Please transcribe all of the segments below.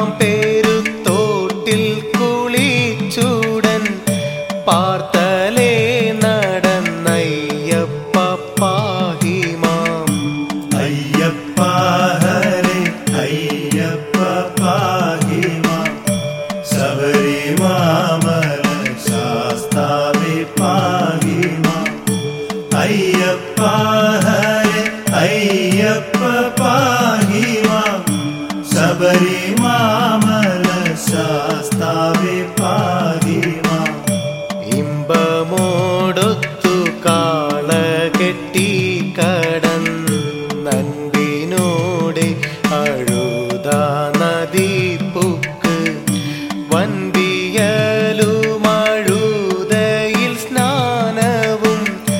പേരുത്തോട്ടിൽ കുളിച്ചൂടൻ പാർത്തലേ നടന്നയ്യപ്പ പാഹിമാം. അയ്യപ്പ ഹരേ അയ്യപ്പ പാഹിമാം. ശബരിമാമല ശാസ്താവേ പാഹിമാം. അയ്യപ്പ ഹരേ അയ്യപ്പ പാഹിമാം. ശബരിമാമല ശാസ്താവേ പാഹിമാം. ഇമ്പമോടൊത്തു കാള കെട്ടി കടന്നൻപിനോടെ അഴുത നദീപ്പുക്ക് വൻപിയലുമഴുതയിൽ സ്നാനവും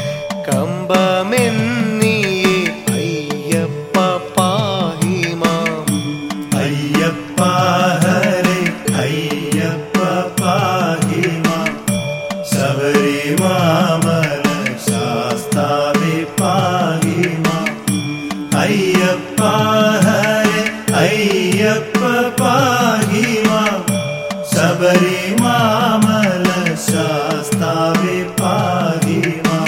കമ്പമെന്നിയേ അയ്യപ്പ പാഹിമാം. അയ്യപ്പ ഹരേ അയ്യപ്പ പാഹിമാം. ശബരിമാമല ശാസ്താവേ പാഹിമാം. അയ്യപ്പ ഹരേ അയ്യപ്പ പാഹിമാം. ശബരിമാമല ശാസ്താവേ പാഹിമാം.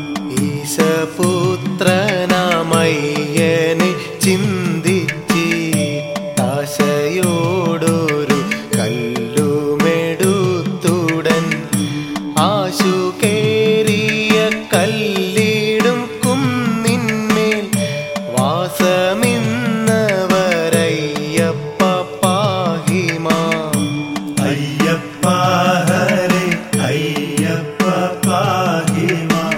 ഈശപുത്രനാമയ്യനെ ചിന്തിച്ചിട്ടാശയോടൊരു കല്ലുമെടുത്തുടൻ ആശു കേറിയ കല്ലിടും കുന്നിന്മേൽ വാസമിന്നവരയ്യപ്പ പാഹിമാം. അയ്യപ്പ ഹരേ അയ്യപ്പ പാഹിമാം.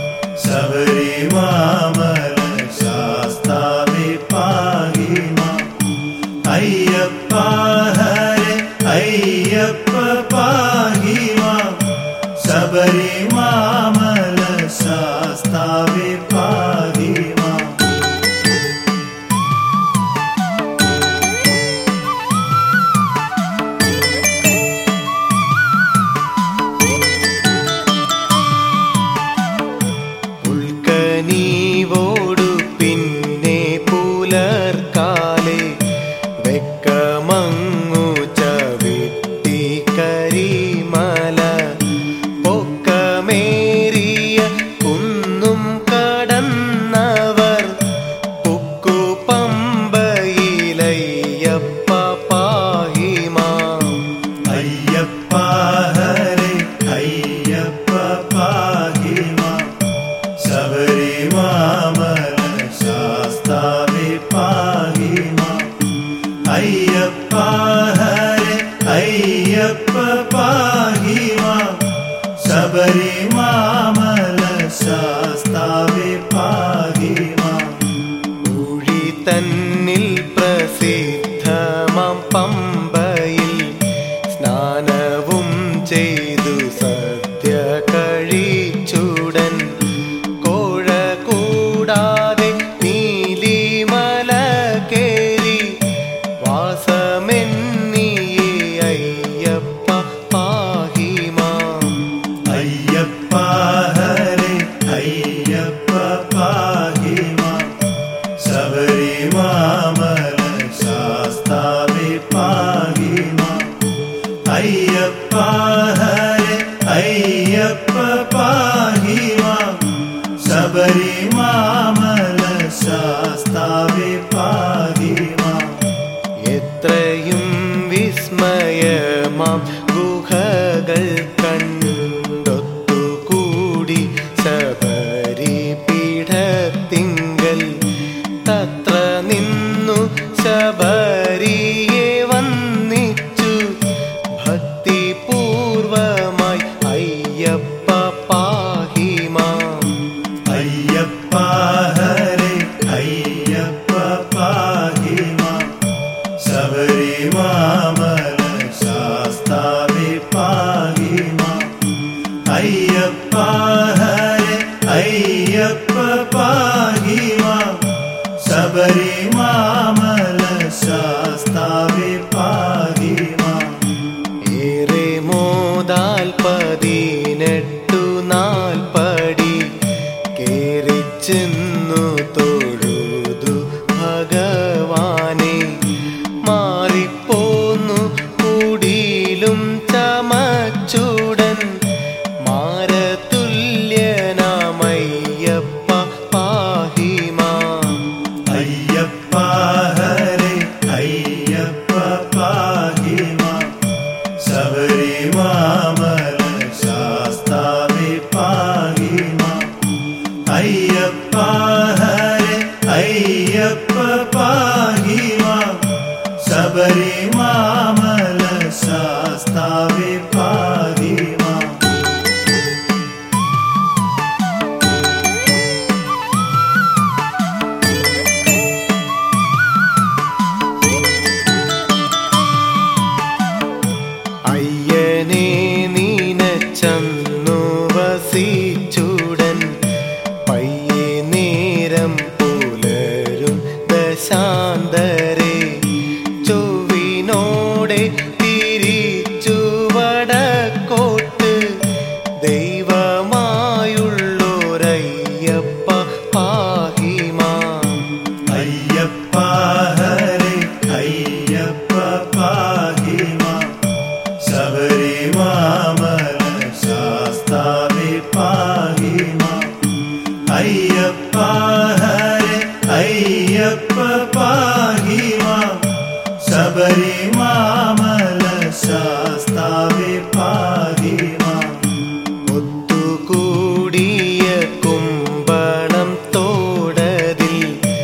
ശബരിമാമല ശാസ്താവേ പാഹിമാം. അയ്യപ്പ ഹരേ അയ്യപ്പ പാഹിമാം. ശബരിമാമല ശാസ്താവേ പാഹിമാം. ഉൾക്കനീവോടു പിന്നെ പുലർക്കാലെ വെക്കമങ്ങു ചവിട്ടി കരിമല പൊക്കമേറിയ കുന്നും കടന്നവർ പുക്കു പമ്പയിലയ്യപ്പ പാഹിമാം. അയ്യപ്പ ഹരേ അയ്യപ്പ പാഹിമാം. ശബരിമാമല ശാസ്താവേ പാഹിമാം. അയ്യപ്പ ഹരേ അയ്യപ്പ പാഹിമാം. ശബരിമാമല ശാസ്താവേ പാഹിമാം. ഊഴി തന്നിൽ പ്രസിദ്ധമാം പമ്പയിൽ സ്നാനവും ചെയ്തു സദ്യ കഴിച്ചുടൻ കോഴ കൂടാതെ നീലിമല കേറി വാസമെന്നിയേ അയ്യപ്പ പാഹിമാം. അയ്യപ്പ ഹരേ അയ്യപ്പ പാഹിമാം. ശബരിമാമല ശാസ്താവേ പാഹിമാം. അയ്യപ്പ ഹരേ അയ്യപ്പ പാഹിമാം. ശബരിമാമല ശാസ്താവേ പാഹിമാം. എത്രയും വിസ്മയമാം ഗുഹകൾ കണ്ടൊത്തുകൂടി ശബരിപീഠത്തിങ്കൽ തത്ര നിന്നു ശബരിയെ വന്നിച്ചു ഭക്തിപൂർവമായി അയ്യപ്പ പാഹിമാം. അയ്യപ്പ ഹരേ അയ്യപ്പ പാഹിമാം. ശബരിമാമല ശാസ്താ അയ്യനെ നീനച്ചന്നു വസിച്ചുടൻ പയ്യെ നേരം പുലരും ദശാന്തരെ ചൊവ്വിനോടെ തിരിച്ചു വടക്കോട്ട് ദൈവമായുള്ളോരയ്യപ്പ പാഹിമാം. അയ്യപ്പ ഹരേ അയ്യപ്പ പാഹിമാം. ശബരിമാമല ശാസ്താവേ പാഹിമാം. അയ്യപ്പ ഹരേ അയ്യപ്പ പാഹിമാം. ശബരിമാമല ശാസ്താവേ പാഹിമാം. ഒത്തുകൂടിയ കുംഭണം തോടതിൽ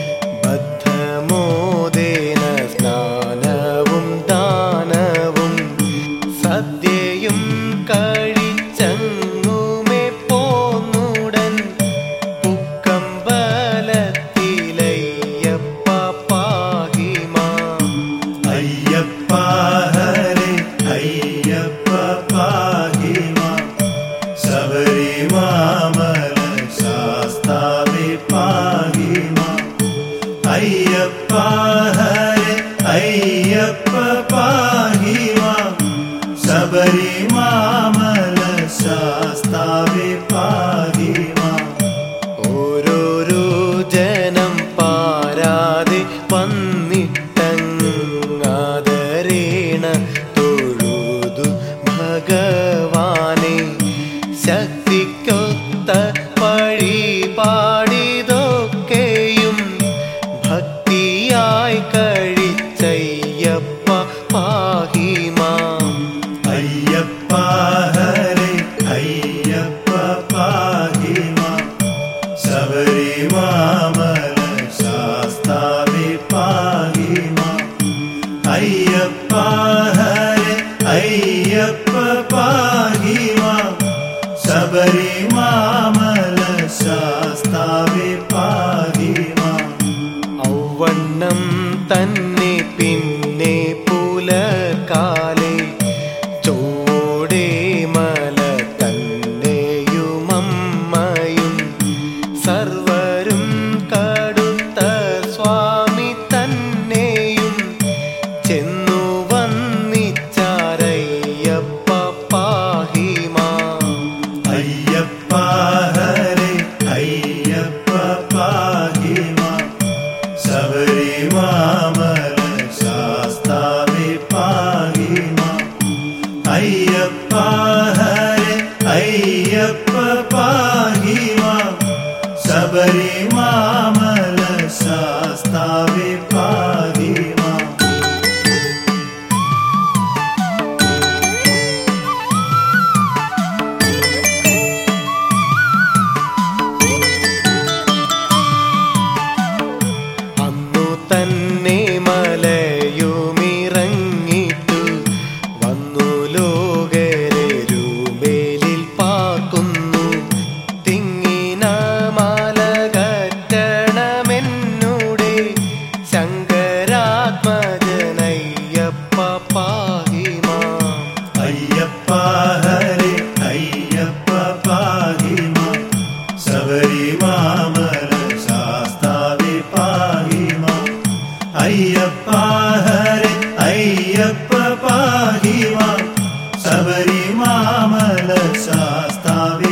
ബദ്ധമോദേന സ്നാനവും ദാനവും സദ്യയും കഴിച്ചങ്ങുമേ പോന്നുടൻ പുക്കമ്പലത്തിലയ്യപ്പ പാഹിമാം. അയ്യപ്പ ഹരേ അയ്യപ്പ പാഹിമാം. ശബരിമാമല ശാസ്താവേ പാഹിമാം. അയ്യപ്പ ഹരേ അയ്യപ്പ പാഹിമാം. ശബരിമാമല ശാസ്താവേ പാഹിമാം. ഓരോരോ ജനം പാരാതെ വന്നിട്ടങ്ങാദരേണ തൊഴുതു ഭഗവാനെ ശക്തിക്കൊത്ത വഴിപാടിതൊക്കെയും ഭക്തിയായി കഴിച്ചയ്യപ്പ പാഹിമാം. അയ്യപ്പ ഹരേ അയ്യപ്പ പാഹിമാം. ശബരിമാമല ശാസ്താവേ പാഹിമാം. അയ്യപ്പ ഹരേ അയ്യപ്പ പാഹിമാം. ശബരിമാമല ശാസ്താവേ പാഹിമാം. ഔവണ്ണം തന്നെ പിന്നെ പുലർക്കാലെ ചോടെ മല തന്നെയുമമ്മയും സർവരും കടുത്ത സ്വാമി തന്നെയും ചെന്നു വന്നിച്ചാരയ്യപ്പ പാഹിമാം. അയ്യപ്പ ഹരേ അയ്യപ്പ പാഹിമാം. ശബരിമാമല ശാസ്താവേ പാഹിമാം. അയ്യപ്പ ഹരേ അയ്യപ്പ പാഹിമാം. ശബരിമാമല ശാസ്താവേ പാഹിമാം. അന്നു തന്നെ മലയുമിറങ്ങിട്ടു വന്നു ലോകരരുമേലിൽ പാക്കുന്നു തിങ്ങിന മലകറ്റണമെന്നുടെ ശങ്കരാത്മജനയ്യപ്പ പാഹിമാം. അയ്യപ്പ ഹരേ അയ്യപ്പ പാഹിമാം. ശബരിമാമല ശാസ്താവേ പാഹിമാം. അയ്യപ്പ ഹരേ അയ്യപ്പ പാഹിമാം. ശബരിമാമല ശാസ്താവേ